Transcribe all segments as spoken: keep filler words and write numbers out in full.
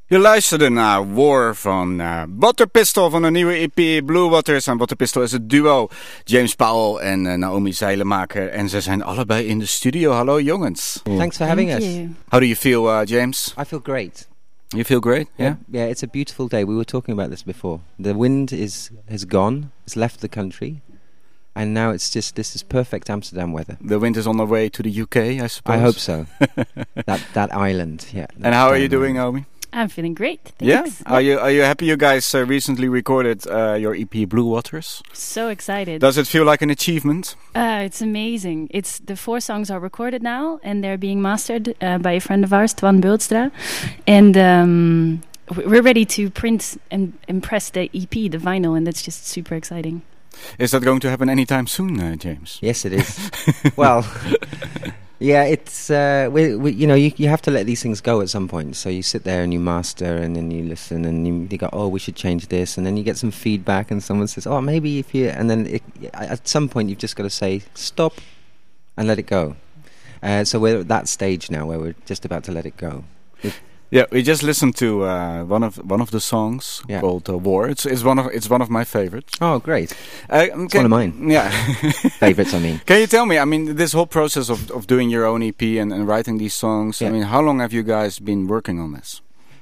Je luisterde naar War van uh, Water Pistol van een nieuwe E P Blue Waters. En Water Pistol is het duo James Powell en uh, Naomi Zeilenmaker. En ze zijn allebei in de studio. Hallo jongens. Thanks for having Thank us. you. How do you feel, uh, James? I feel great. You feel great? Yeah? yeah. Yeah, it's a beautiful day. We were talking about this before. The wind is has gone. It's left the country. And now it's just, this is perfect Amsterdam weather. The wind is on the way to the U K, I suppose. I hope so. that that island, yeah. And how are you doing, Naomi? I'm feeling great. Thanks. Yeah? Are you are you happy you guys uh, recently recorded uh, your E P Blue Waters? So excited. Does it feel like an achievement? Uh, it's amazing. It's the four songs are recorded now and they're being mastered uh, by a friend of ours, Twan Bultstra. And um, we're ready to print and, and press the E P, the vinyl, and that's just super exciting. Is that going to happen anytime soon, uh, James? Yes, it is. Well, yeah, it's uh, we, we, you know, you you have to let these things go at some point. So you sit there and you master, and then you listen, and you, you go, oh, we should change this, and then you get some feedback, and someone says, oh, maybe if you, and then it, at some point you've just got to say stop and let it go. Uh, so we're at that stage now where we're just about to let it go. It, Yeah, we just listened to uh, one of one of the songs yeah. called uh, "War." It's it's one of it's one of my favorites. Oh, great! Uh, it's one of mine. Yeah, favorites. I mean, can you tell me? I mean, this whole process of of doing your own E P and, and writing these songs. Yeah. I mean, how long have you guys been working on this?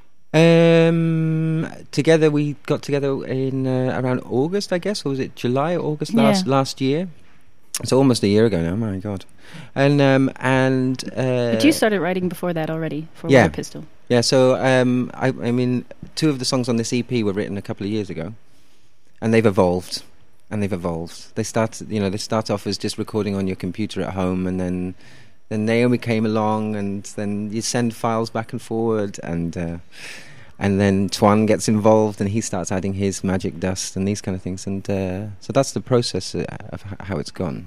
Um, together we got together in uh, around August, I guess, or was it July, August last yeah. last year? So almost a year ago now. My God! And um, and uh, but you started writing before that already for yeah. Water Pistol. Yeah, so um, I, I mean, two of the songs on this E P were written a couple of years ago, and they've evolved, and they've evolved. They start, you know, they start off as just recording on your computer at home, and then, then Naomi came along, and then you send files back and forward, and uh, and then Twan gets involved, and he starts adding his magic dust and these kind of things, and uh, so that's the process uh, of h- how it's gone.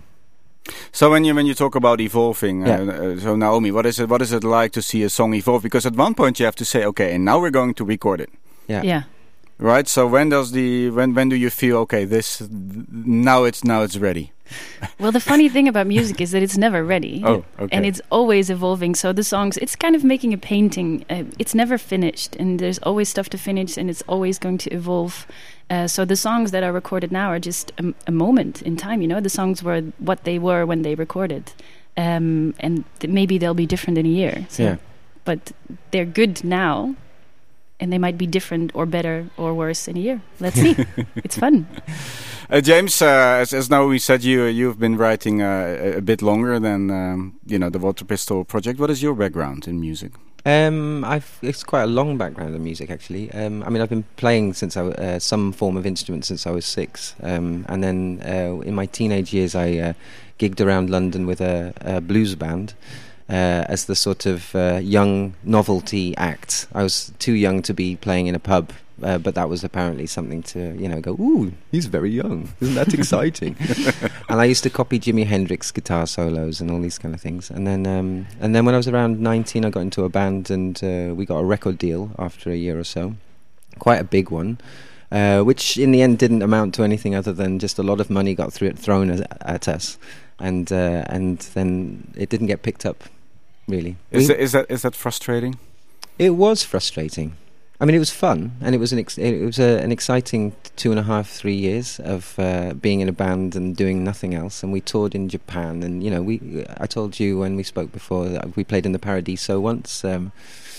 So when you when you talk about evolving, yeah. uh, uh, so Naomi, what is it? What is it like to see a song evolve? Because at one point you have to say, okay, and now we're going to record it. Yeah. Yeah. Right. So when does the when when do you feel okay? This now it's now it's ready. Well, the funny thing about music is that it's never ready. Oh, okay. And it's always evolving. So the songs, it's kind of making a painting. Uh, it's never finished, and there's always stuff to finish, and it's always going to evolve. Uh, so the songs that are recorded now are just a, a moment in time. You know, the songs were what they were when they recorded, um, and th- maybe they'll be different in a year. So, yeah. But they're good now. And they might be different or better or worse in a year. Let's see. It's fun. Uh, James, uh, as, as Naomi said, you you've been writing uh, a, a bit longer than um, you know the Water Pistol project. What is your background in music? Um, I've it's quite a long background in music actually. Um, I mean, I've been playing since I w- uh, some form of instrument since I was six, um, and then uh, in my teenage years, I uh, gigged around London with a, a blues band. Uh, as the sort of uh, young novelty act. I was too young to be playing in a pub, uh, but that was apparently something to, you know, go, ooh, he's very young. Isn't that exciting? And I used to copy Jimi Hendrix guitar solos and all these kind of things. And then um, and then when I was around nineteen, I got into a band and uh, we got a record deal after a year or so. Quite a big one. Uh, which in the end didn't amount to anything other than just a lot of money got through it, thrown at, at us. And uh, and then it didn't get picked up. Really, is that, is that is that frustrating? It was frustrating. I mean, it was fun, and it was an ex- it was a, an exciting two and a half, three years of uh, being in a band and doing nothing else. And we toured in Japan, and you know, we I told you when we spoke before that we played in the Paradiso once, um,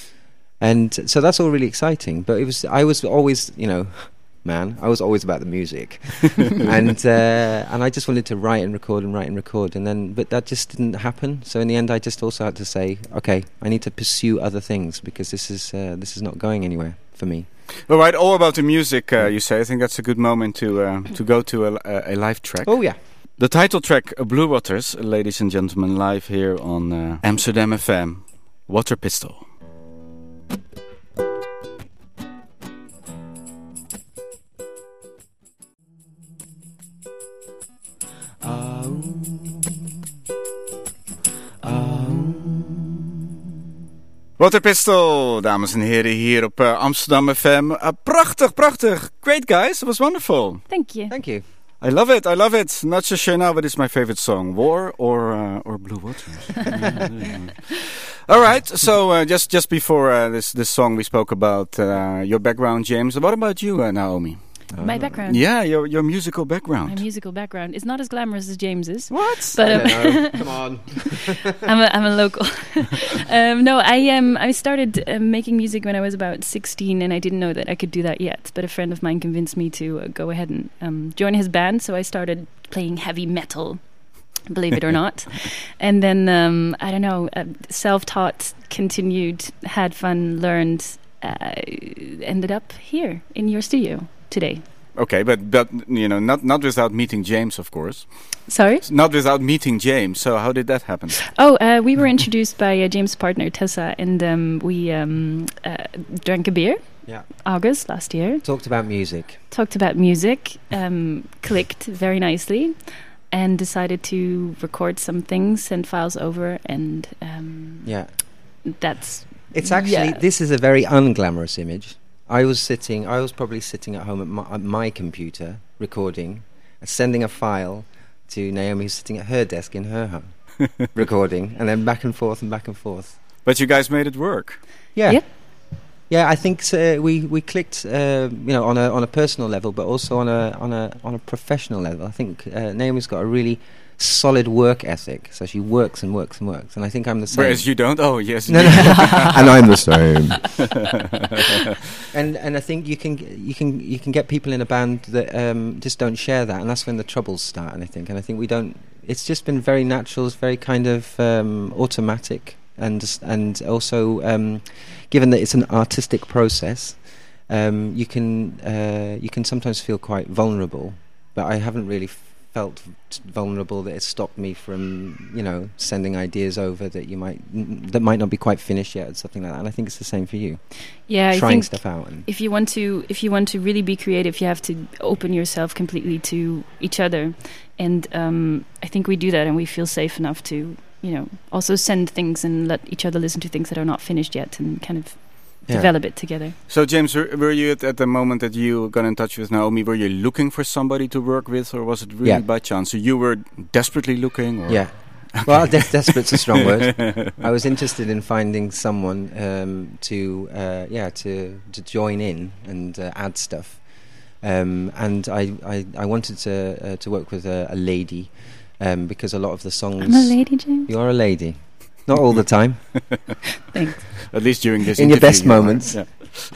and so that's all really exciting. But it was I was always, you know. Man, I was always about the music, and uh, and I just wanted to write and record and write and record, and then but that just didn't happen. So in the end, I just also had to say, okay, I need to pursue other things because this is uh, this is not going anywhere for me. All right, all about the music. Uh, you say. I think that's a good moment to uh, to go to a, a, a live track. Oh yeah, the title track, Blue Waters, ladies and gentlemen, live here on uh, Amsterdam F M, Water Pistol. Water Pistol, dames en heren, hier op uh, Amsterdam F M. Uh, prachtig, prachtig. Great, guys. It was wonderful. Thank you. Thank you. I love it, I love it. Not so sure now, but it's my favorite song. War or uh, or Blue Waters. All right. So uh, just just before uh, this this song, we spoke about uh, your background, James. What about you, uh, Naomi? My background. Yeah, your your musical background. My musical background is not as glamorous as James's. What? But um, know. Come on. I'm a I'm a local. um, no, I um I started uh, making music when I was about sixteen, and I didn't know that I could do that yet. But a friend of mine convinced me to uh, go ahead and um, join his band. So I started playing heavy metal, believe it or not. And then um, I don't know, uh, self-taught, continued, had fun, learned, uh, ended up here in your studio today. Okay, but but you know, not not without meeting James, of course. Sorry? Not without meeting James. So how did that happen? Oh, uh, we were introduced by uh, James' partner Tessa, and um, we um, uh, drank a beer. Yeah. August last year. Talked about music. Talked about music. Um, clicked very nicely, and decided to record some things, send files over, and um, Yeah. that's. It's actually, yeah. this is a very unglamorous image. I was sitting, I was probably sitting at home at my, at my computer, recording, uh, sending a file to Naomi, who's sitting at her desk in her home, recording, and then back and forth and back and forth. But you guys made it work. Yeah. Yep. Yeah, I think uh, we we clicked, uh, you know, on a on a personal level, but also on a on a on a professional level. I think uh, Naomi's got a really solid work ethic, so she works and works and works, and I think I'm the same. Whereas you don't. Oh yes. No, you no. And I'm the same. and and I think you can you can you can get people in a band that um, just don't share that, and that's when the troubles start. And I think, and I think we don't. It's just been very natural. It's very kind of um, automatic, and and also um, given that it's an artistic process, um, you can uh, you can sometimes feel quite vulnerable. But I haven't really felt vulnerable that it stopped me from, you know, sending ideas over that you might n- that might not be quite finished yet, or something like that. And I think it's the same for you. Yeah, I trying think stuff out. And if you want to, if you want to really be creative, you have to open yourself completely to each other, and um, I think we do that, and we feel safe enough to, you know, also send things and let each other listen to things that are not finished yet, and kind of yeah. develop it together. So James, were, were you at, at the moment that you got in touch with Naomi? Were you looking for somebody to work with, or was it really Yeah. by chance? So you were desperately looking, or Yeah. Well, des- desperate's a strong word. I was interested in finding someone um, to, uh, yeah, to to join in and uh, add stuff, um, and I, I, I wanted to uh, to work with a, a lady, um, because a lot of the songs. I'm a lady, James. You are a lady, not all the time. Thanks. At least during this In your interview, best you are. moments. Yeah.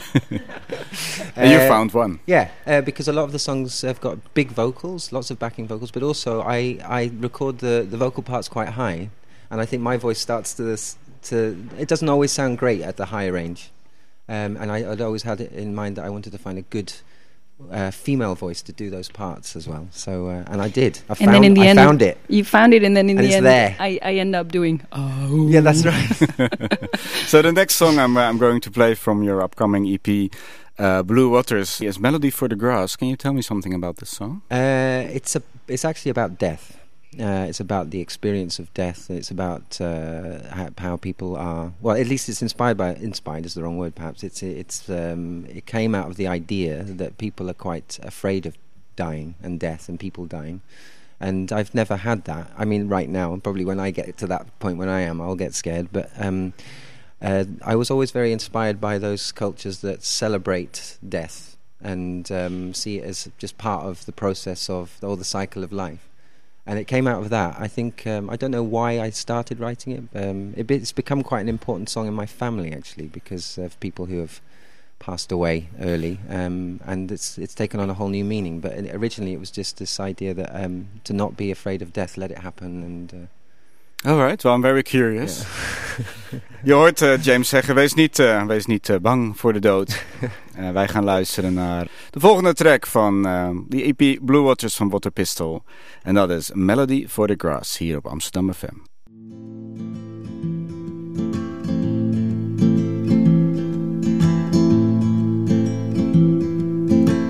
And you Uh, found one. Yeah, uh, because a lot of the songs have got big vocals, lots of backing vocals, but also I, I record the, the vocal parts quite high, and I think my voice starts to s- to it doesn't always sound great at the higher range, um, and I, I'd always had it in mind that I wanted to find a good uh, female voice to do those parts as well. So uh, and I did. I And found then in the I end, found it. You found it, and then in And the it's end, there. I, I end up doing. Oh, Yeah, that's right. So the next song I'm uh, I'm going to play from your upcoming E P, uh, Blue Waters, is Melody for the Grass. Can you tell me something about this song? Uh, it's a. It's actually about death. Uh, it's about the experience of death. It's about uh, how, how people are. Well, at least it's inspired by. Inspired is the wrong word, perhaps. It's. It's. Um, it came out of the idea that people are quite afraid of dying and death and people dying, and I've never had that. I mean, right now, and probably when I get to that point when I am, I'll get scared. But um, uh, I was always very inspired by those cultures that celebrate death and um, see it as just part of the process of or the cycle of life. And it came out of that. I think um, I don't know why I started writing it. Um, it be, it's become quite an important song in my family, actually, because of people who have passed away early, um, and it's it's taken on a whole new meaning. But originally, it was just this idea that um, to not be afraid of death, let it happen. And uh, All right, well, I'm very curious. Yeah. Je hoort uh, James zeggen, wees niet, uh, wees niet uh, bang voor de dood. Uh, wij gaan luisteren naar de volgende track van uh, die E P Blue Waters van Water Pistol. En dat is Melody for the Grass, hier op Amsterdam F M.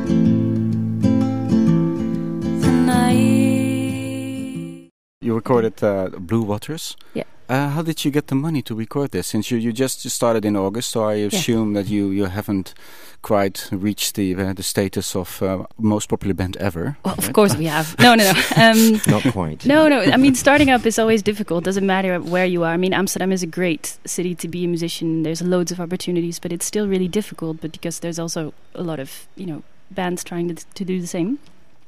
You recorded with uh, Blue Waters. Yeah. Uh, how did you get the money to record this? Since you, you just started in August, so I assume yeah. that you, you haven't quite reached the uh, the status of uh, most popular band ever. Well, right? Of course we have. No, no, no. Um, Not quite. No, no. I mean, starting up is always difficult. Doesn't matter where you are. I mean, Amsterdam is a great city to be a musician. There's loads of opportunities, but it's still really difficult. But because there's also a lot of, you know, bands trying to to do the same.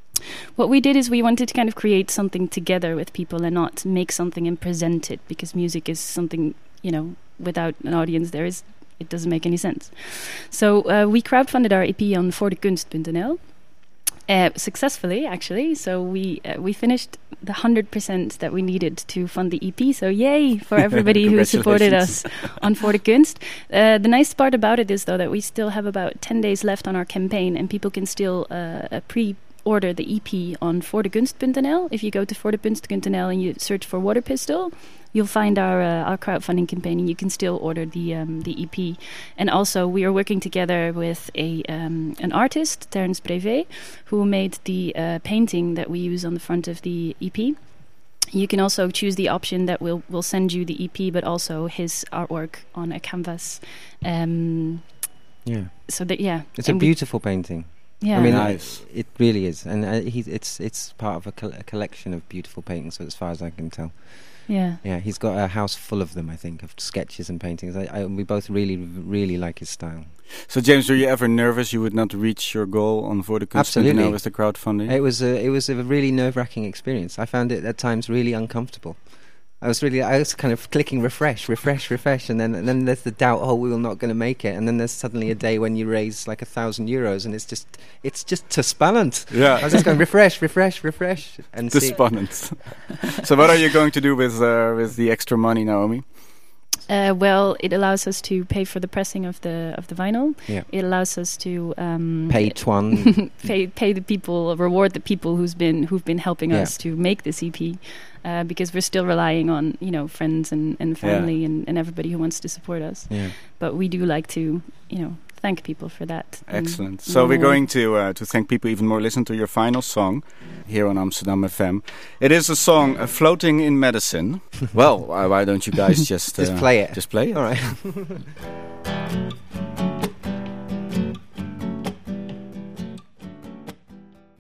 What we did is we wanted to kind of create something together with people and not make something and present it, because music is something, you know, without an audience there is it doesn't make any sense. So uh, we crowdfunded our E P on voordekunst dot n l uh, successfully, actually. So we uh, we finished the one hundred percent that we needed to fund the E P. So yay for everybody who supported us on voordekunst. Uh, the nice part about it is, though, that we still have about ten days left on our campaign, and people can still uh, pre order the E P on voordekunst dot n l. If you go to voordekunst dot n l and you search for Water Pistol, you'll find our uh, our crowdfunding campaign, and you can still order the um, the E P. And also, we are working together with a um, an artist, Terence Brevet, who made the uh, painting that we use on the front of the E P. You can also choose the option that will will send you the E P, but also his artwork on a canvas. Um, yeah. So that yeah, it's and a beautiful painting. Yeah, I mean, nice. It, it really is, and uh, he's it's it's part of a, col- a collection of beautiful paintings. So as far as I can tell, yeah, yeah, he's got a house full of them. I think of sketches and paintings. I, I, we both really, really like his style. So, James, were you ever nervous you would not reach your goal on voordekunst dot n l with the crowdfunding? It was a it was a really nerve-wracking experience. I found it at times really uncomfortable. I was really, I was kind of clicking refresh, refresh, refresh, and then and then there's the doubt, oh, we were not going to make it, and then there's suddenly a day when you raise like a thousand euros, and it's just, it's just te spannend. Yeah. I was just going refresh, refresh, refresh, and te spannend. So what are you going to do with uh, with the extra money, Naomi? Uh, well, it allows us to pay for the pressing of the of the vinyl. Yeah. It allows us to um, pay Twan, pay pay the people, reward the people who's been who've been helping yeah. us to make this E P, uh, because we're still relying on, you know, friends and, and family yeah. and, and everybody who wants to support us. Yeah. But we do like to, you know, thank people for that. Excellent. So mm. we're going to uh, to thank people even more. Listen to your final song here on Amsterdam F M. It is a song, uh, Floating in Medicine. Well, uh, why don't you guys just... Uh, just play it. Just play it. All right.